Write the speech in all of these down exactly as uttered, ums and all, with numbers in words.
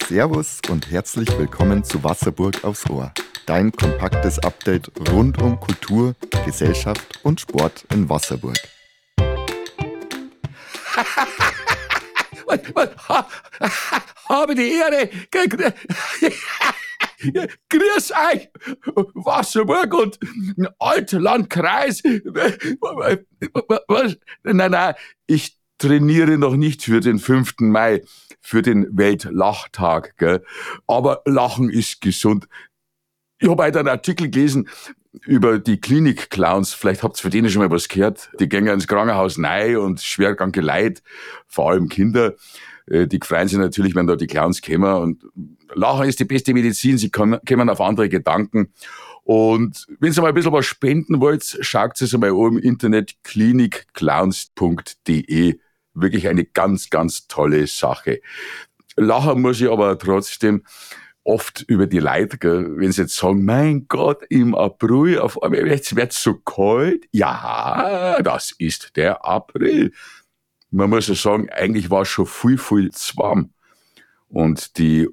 Servus und herzlich willkommen zu Wasserburg aufs Ohr. Dein kompaktes Update rund um Kultur, Gesellschaft und Sport in Wasserburg. Habe die Ehre. Grüß euch, Wasserburg und Altlandkreis. Was? Nein, nein, ich trainiere noch nicht für den fünften Mai, für den Weltlachtag, gell? Aber Lachen ist gesund. Ich habe heute einen Artikel gelesen über die Klinik-Clowns. Vielleicht habt ihr von denen schon mal was gehört. Die gehen ins Krankenhaus rein und schwer kranke Leute, vor allem Kinder. Die freuen sich natürlich, wenn da die Clowns kommen. Und Lachen ist die beste Medizin. Sie kommen, kommen auf andere Gedanken. Und wenn ihr mal ein bisschen was spenden wollt, schaut es mal um im Internet klinik clowns punkt de. Wirklich eine ganz, ganz tolle Sache. Lachen muss ich aber trotzdem oft über die Leute, gell? Wenn sie jetzt sagen, mein Gott, im April, auf einmal wird's, wird's so kalt. Ja, das ist der April. Man muss ja sagen, eigentlich war es schon viel, viel zu warm. Und die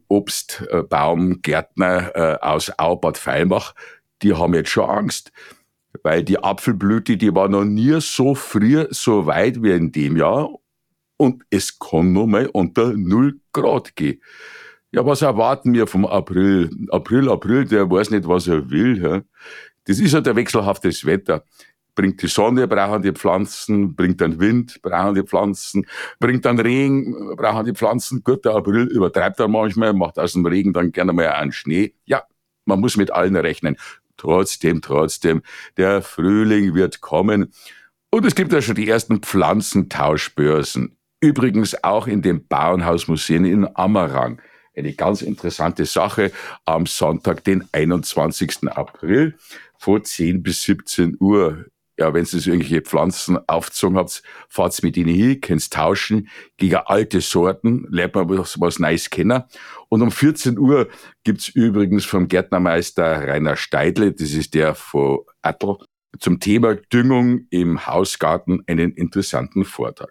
Obstbaumgärtner äh, aus Aubad Feilmach, die haben jetzt schon Angst. Weil die Apfelblüte, die war noch nie so früh so weit wie in dem Jahr. Und es kann noch mal unter null Grad gehen. Ja, was erwarten wir vom April? April, April, der weiß nicht, was er will. Ja? Das ist ja der wechselhaftes Wetter. Bringt die Sonne, brauchen die Pflanzen, bringt dann Wind, brauchen die Pflanzen, bringt dann Regen, brauchen die Pflanzen. Gut, der April übertreibt er manchmal, macht aus dem Regen dann gerne mal einen Schnee. Ja, man muss mit allen rechnen. Trotzdem, trotzdem, der Frühling wird kommen. Und es gibt ja schon die ersten Pflanzentauschbörsen. Übrigens auch in den Bauernhausmuseen in Ammerang. Eine ganz interessante Sache am Sonntag, den einundzwanzigsten April, von zehn bis siebzehn Uhr. Ja, wenn ihr so irgendwelche Pflanzen aufgezogen habt, fahrt's mit ihnen hin, könnt's tauschen gegen alte Sorten, lernt man was, was Neues kennen. Und um vierzehn Uhr gibt's übrigens vom Gärtnermeister Rainer Steidle, das ist der von Attl, zum Thema Düngung im Hausgarten einen interessanten Vortrag.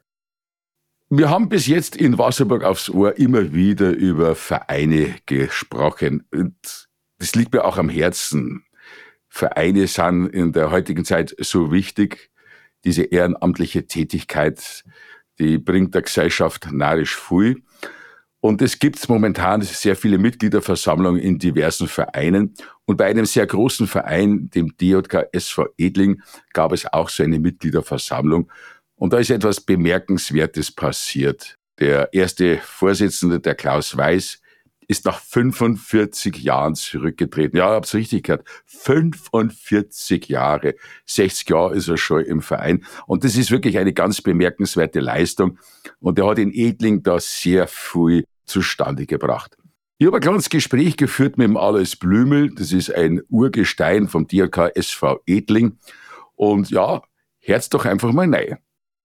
Wir haben bis jetzt in Wasserburg aufs Ohr immer wieder über Vereine gesprochen. Und das liegt mir auch am Herzen. Vereine sind in der heutigen Zeit so wichtig. Diese ehrenamtliche Tätigkeit, die bringt der Gesellschaft narrisch viel. Und es gibt momentan sehr viele Mitgliederversammlungen in diversen Vereinen. Und bei einem sehr großen Verein, dem D J K S V Edling, gab es auch so eine Mitgliederversammlung. Und da ist etwas Bemerkenswertes passiert. Der erste Vorsitzende, der Klaus Weiß, ist nach fünfundvierzig Jahren zurückgetreten. Ja, ihr habt's richtig gehört. fünfundvierzig Jahre. sechzig Jahre ist er schon im Verein. Und das ist wirklich eine ganz bemerkenswerte Leistung. Und er hat in Edling da sehr viel zustande gebracht. Ich habe ein kleines Gespräch geführt mit dem Alois Blümel. Das ist ein Urgestein vom D J K S V Edling. Und ja, hört's doch einfach mal rein.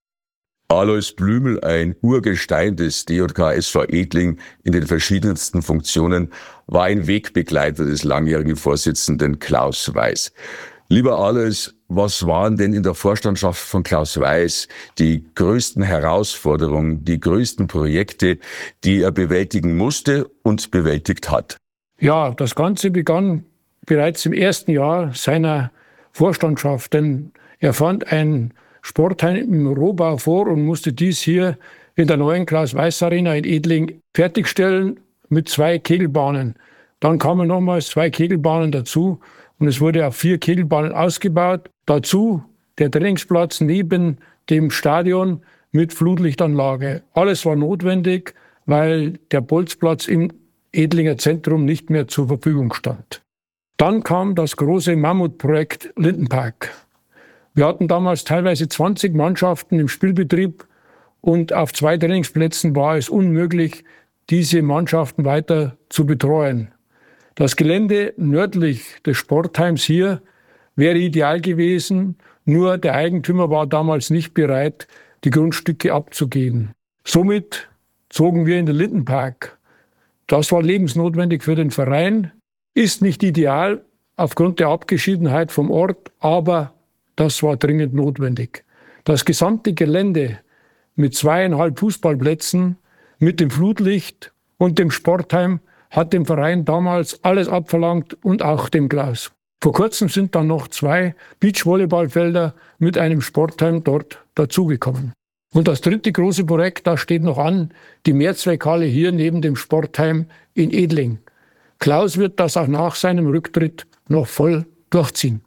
Alois Blümel, ein Urgestein des D J K S V Edling in den verschiedensten Funktionen, war ein Wegbegleiter des langjährigen Vorsitzenden Klaus Weiß. Lieber Alois, was waren denn in der Vorstandschaft von Klaus Weiß die größten Herausforderungen, die größten Projekte, die er bewältigen musste und bewältigt hat? Ja, das Ganze begann bereits im ersten Jahr seiner Vorstandschaft, denn er fand ein Sportheim im Rohbau vor und musste dies hier in der neuen Klaus-Weiß-Arena in Edling fertigstellen mit zwei Kegelbahnen. Dann kamen nochmals zwei Kegelbahnen dazu und es wurde auf vier Kegelbahnen ausgebaut. Dazu der Trainingsplatz neben dem Stadion mit Flutlichtanlage. Alles war notwendig, weil der Bolzplatz im Edlinger Zentrum nicht mehr zur Verfügung stand. Dann kam das große Mammutprojekt Lindenpark. Wir hatten damals teilweise zwanzig Mannschaften im Spielbetrieb und auf zwei Trainingsplätzen war es unmöglich, diese Mannschaften weiter zu betreuen. Das Gelände nördlich des Sportheims hier wäre ideal gewesen, nur der Eigentümer war damals nicht bereit, die Grundstücke abzugeben. Somit zogen wir in den Lindenpark. Das war lebensnotwendig für den Verein, ist nicht ideal aufgrund der Abgeschiedenheit vom Ort, aber das war dringend notwendig. Das gesamte Gelände mit zweieinhalb Fußballplätzen, mit dem Flutlicht und dem Sportheim hat dem Verein damals alles abverlangt und auch dem Klaus. Vor kurzem sind dann noch zwei Beachvolleyballfelder mit einem Sportheim dort dazugekommen. Und das dritte große Projekt, das steht noch an, die Mehrzweckhalle hier neben dem Sportheim in Edling. Klaus wird das auch nach seinem Rücktritt noch voll durchziehen.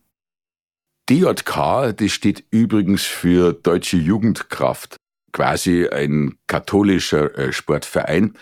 D J K, das steht übrigens für Deutsche Jugendkraft, quasi ein katholischer äh, Sportverein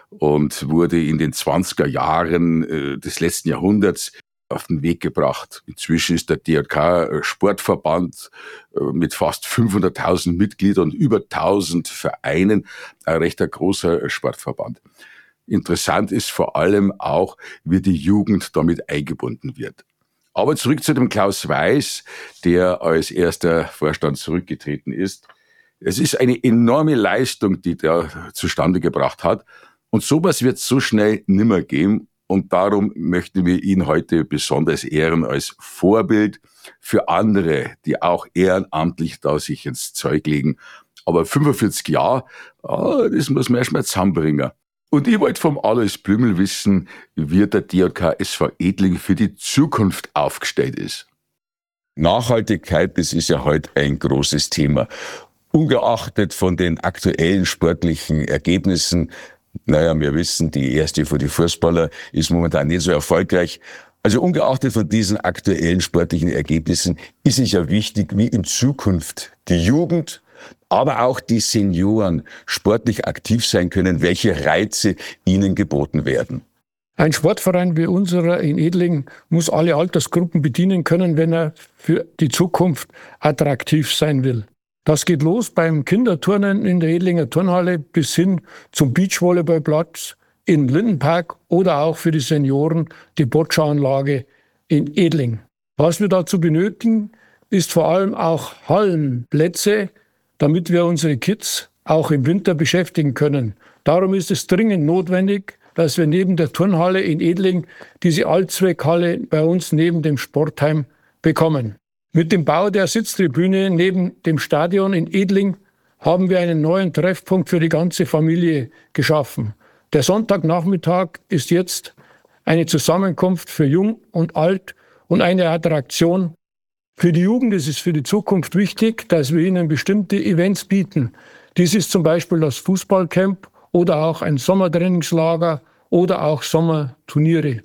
und wurde in den zwanziger Jahren äh, des letzten Jahrhunderts auf den Weg gebracht. Inzwischen ist der D J K Sportverband äh, mit fast fünfhunderttausend Mitgliedern und über tausend Vereinen ein recht großer Sportverband. Interessant ist vor allem auch, wie die Jugend damit eingebunden wird. Aber zurück zu dem Klaus Weiß, der als erster Vorstand zurückgetreten ist. Es ist eine enorme Leistung, die der zustande gebracht hat. Und sowas wird so schnell nimmer geben. Und darum möchten wir ihn heute besonders ehren als Vorbild für andere, die auch ehrenamtlich da sich ins Zeug legen. Aber fünfundvierzig Jahre, oh, das muss man erstmal zusammenbringen. Und ich wollte vom Alois Blümel wissen, wie der D J K S V Edling für die Zukunft aufgestellt ist. Nachhaltigkeit, das ist ja heute ein großes Thema. Ungeachtet von den aktuellen sportlichen Ergebnissen, naja, wir wissen, die erste für die Fußballer ist momentan nicht so erfolgreich. Also ungeachtet von diesen aktuellen sportlichen Ergebnissen ist es ja wichtig, wie in Zukunft die Jugend, aber auch die Senioren sportlich aktiv sein können, welche Reize ihnen geboten werden. Ein Sportverein wie unserer in Edling muss alle Altersgruppen bedienen können, wenn er für die Zukunft attraktiv sein will. Das geht los beim Kinderturnen in der Edlinger Turnhalle bis hin zum Beachvolleyballplatz in Lindenpark oder auch für die Senioren die Boccia-Anlage in Edling. Was wir dazu benötigen, ist vor allem auch Hallenplätze, damit wir unsere Kids auch im Winter beschäftigen können. Darum ist es dringend notwendig, dass wir neben der Turnhalle in Edling diese Allzweckhalle bei uns neben dem Sportheim bekommen. Mit dem Bau der Sitztribüne neben dem Stadion in Edling haben wir einen neuen Treffpunkt für die ganze Familie geschaffen. Der Sonntagnachmittag ist jetzt eine Zusammenkunft für Jung und Alt und eine Attraktion. Für die Jugend ist es für die Zukunft wichtig, dass wir ihnen bestimmte Events bieten. Dies ist zum Beispiel das Fußballcamp oder auch ein Sommertrainingslager oder auch Sommerturniere.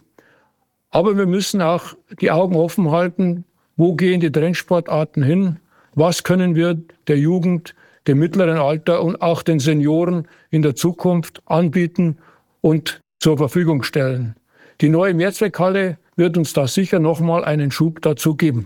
Aber wir müssen auch die Augen offen halten, wo gehen die Trendsportarten hin, was können wir der Jugend, dem mittleren Alter und auch den Senioren in der Zukunft anbieten und zur Verfügung stellen. Die neue Mehrzweckhalle wird uns da sicher nochmal einen Schub dazu geben.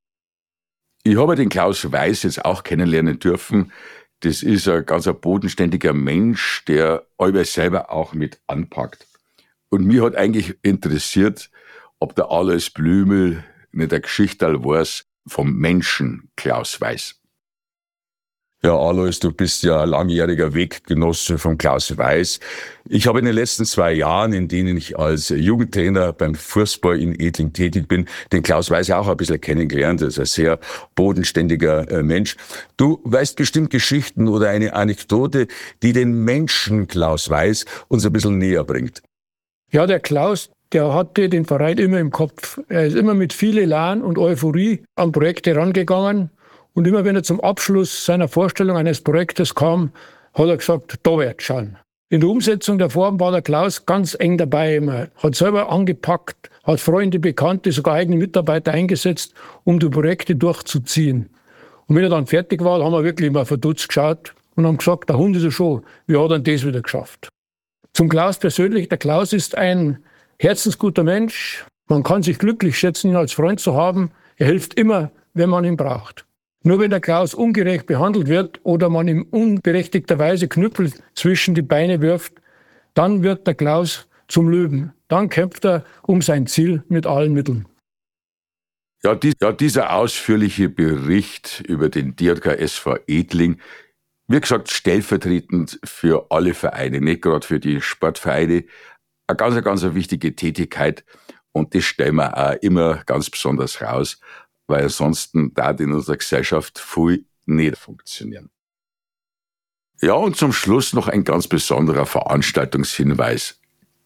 Ich habe den Klaus Weiß jetzt auch kennenlernen dürfen. Das ist ein ganz ein bodenständiger Mensch, der allweil selber auch mit anpackt. Und mich hat eigentlich interessiert, ob der Alois Blümel nicht der Geschichterl weiß vom Menschen Klaus Weiß. Ja, Alois, du bist ja ein langjähriger Weggenosse von Klaus Weiß. Ich habe in den letzten zwei Jahren, in denen ich als Jugendtrainer beim Fußball in Edling tätig bin, den Klaus Weiß auch ein bisschen kennengelernt. Er ist ein sehr bodenständiger äh, Mensch. Du weißt bestimmt Geschichten oder eine Anekdote, die den Menschen Klaus Weiß uns ein bisschen näher bringt. Ja, der Klaus, der hatte den Verein immer im Kopf. Er ist immer mit viel Elan und Euphorie an Projekte rangegangen. Und immer wenn er zum Abschluss seiner Vorstellung eines Projektes kam, hat er gesagt, da wird's schauen. In der Umsetzung der Vorhaben war der Klaus ganz eng dabei immer. Hat selber angepackt, hat Freunde, Bekannte, sogar eigene Mitarbeiter eingesetzt, um die Projekte durchzuziehen. Und wenn er dann fertig war, haben wir wirklich immer verdutzt geschaut und haben gesagt, der Hund ist ja schon, wie hat er das wieder geschafft? Zum Klaus persönlich, der Klaus ist ein herzensguter Mensch. Man kann sich glücklich schätzen, ihn als Freund zu haben. Er hilft immer, wenn man ihn braucht. Nur wenn der Klaus ungerecht behandelt wird oder man ihm unberechtigterweise Knüppel zwischen die Beine wirft, dann wird der Klaus zum Löwen. Dann kämpft er um sein Ziel mit allen Mitteln. Ja, die, ja, dieser ausführliche Bericht über den D J K S V Edling, wie gesagt, stellvertretend für alle Vereine, nicht gerade für die Sportvereine, eine ganz, ganz wichtige Tätigkeit. Und das stellen wir auch immer ganz besonders raus, weil ansonsten da in unserer Gesellschaft viel nicht funktionieren. Ja, und zum Schluss noch ein ganz besonderer Veranstaltungshinweis.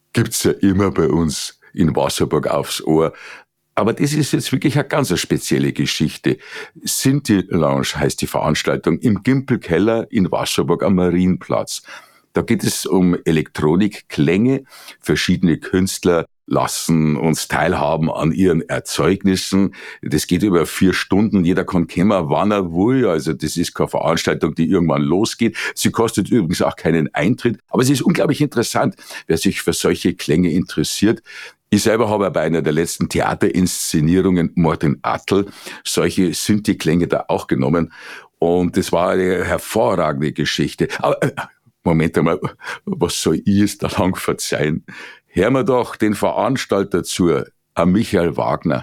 gibt's ja immer bei uns in Wasserburg aufs Ohr. Aber das ist jetzt wirklich eine ganz spezielle Geschichte. Sinti Lounge heißt die Veranstaltung im Gimpelkeller in Wasserburg am Marienplatz. Da geht es um Elektronikklänge. Verschiedene Künstler lassen uns teilhaben an ihren Erzeugnissen. Das geht über vier Stunden. Jeder kann kommen, wann er will. Also das ist keine Veranstaltung, die irgendwann losgeht. Sie kostet übrigens auch keinen Eintritt. Aber es ist unglaublich interessant, wer sich für solche Klänge interessiert. Ich selber habe bei einer der letzten Theaterinszenierungen Martin Attl solche Sinti-Klänge da auch genommen. Und das war eine hervorragende Geschichte. Aber äh, Moment einmal, was soll ich jetzt da lang verzeihen? Hören wir doch den Veranstalter zu, Michael Wagner.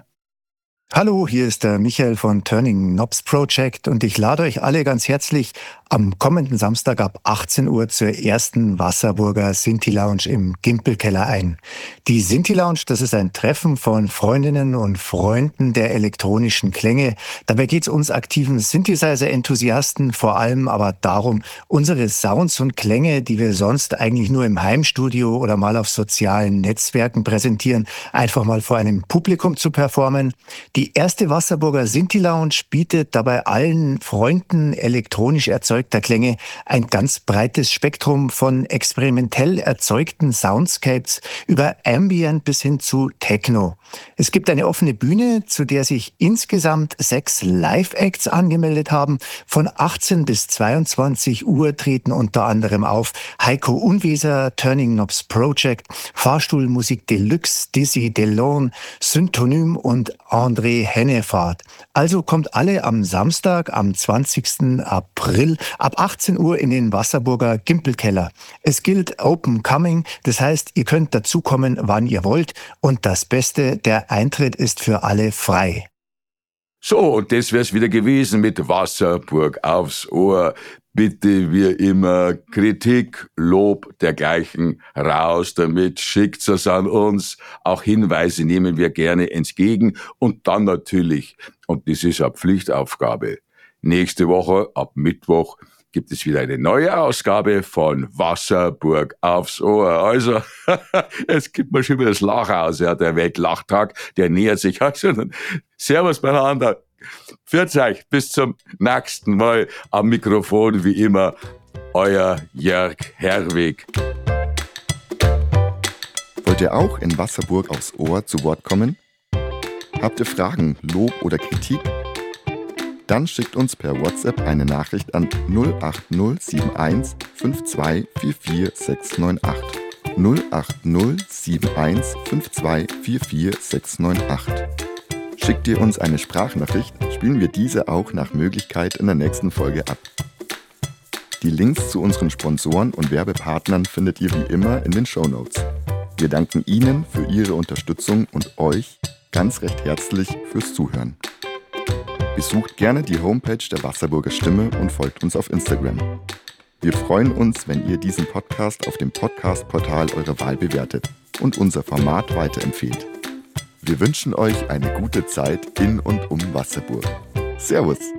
Hallo, hier ist der Michael von Turning Knobs Project und ich lade euch alle ganz herzlich am kommenden Samstag ab achtzehn Uhr zur ersten Wasserburger Sinti Lounge im Gimpelkeller ein. Die Sinti Lounge, das ist ein Treffen von Freundinnen und Freunden der elektronischen Klänge. Dabei geht es uns aktiven Synthesizer-Enthusiasten vor allem aber darum, unsere Sounds und Klänge, die wir sonst eigentlich nur im Heimstudio oder mal auf sozialen Netzwerken präsentieren, einfach mal vor einem Publikum zu performen. Die erste Wasserburger Sinti Lounge bietet dabei allen Freunden elektronisch erzeugter Klänge ein ganz breites Spektrum von experimentell erzeugten Soundscapes über Ambient bis hin zu Techno. Es gibt eine offene Bühne, zu der sich insgesamt sechs Live-Acts angemeldet haben. Von achtzehn bis zweiundzwanzig Uhr treten unter anderem auf Heiko Unweser, Turning Knobs Project, Fahrstuhlmusik Deluxe, Dizzy DeLone, Syntonym und André Hennefahrt. Also kommt alle am Samstag, am zwanzigsten April ab achtzehn Uhr in den Wasserburger Gimpelkeller. Es gilt Open Coming, das heißt, ihr könnt dazukommen, wann ihr wollt. Und das Beste, der Eintritt ist für alle frei. So, und das wär's wieder gewesen mit Wasserburg aufs Ohr. Bitte wie immer Kritik, Lob, dergleichen raus damit, schickt's es an uns. Auch Hinweise nehmen wir gerne entgegen. Und dann natürlich, und das ist eine Pflichtaufgabe, nächste Woche ab Mittwoch gibt es wieder eine neue Ausgabe von Wasserburg aufs Ohr. Also, es gibt mir schon wieder das Lachen aus, ja, der Weltlachtag, der nähert sich. Also, servus beieinander. Pfiat euch, bis zum nächsten Mal. Am Mikrofon wie immer, euer Jörg Herwig. Wollt ihr auch in Wasserburg aufs Ohr zu Wort kommen? Habt ihr Fragen, Lob oder Kritik? Dann schickt uns per WhatsApp eine Nachricht an null acht null sieben eins fünf zwei vier vier sechs neun acht. null acht null sieben eins fünf zwei vier vier sechs neun acht. Schickt ihr uns eine Sprachnachricht, spielen wir diese auch nach Möglichkeit in der nächsten Folge ab. Die Links zu unseren Sponsoren und Werbepartnern findet ihr wie immer in den Shownotes. Wir danken Ihnen für Ihre Unterstützung und euch ganz recht herzlich fürs Zuhören. Besucht gerne die Homepage der Wasserburger Stimme und folgt uns auf Instagram. Wir freuen uns, wenn ihr diesen Podcast auf dem Podcast-Portal eurer Wahl bewertet und unser Format weiterempfehlt. Wir wünschen euch eine gute Zeit in und um Wasserburg. Servus!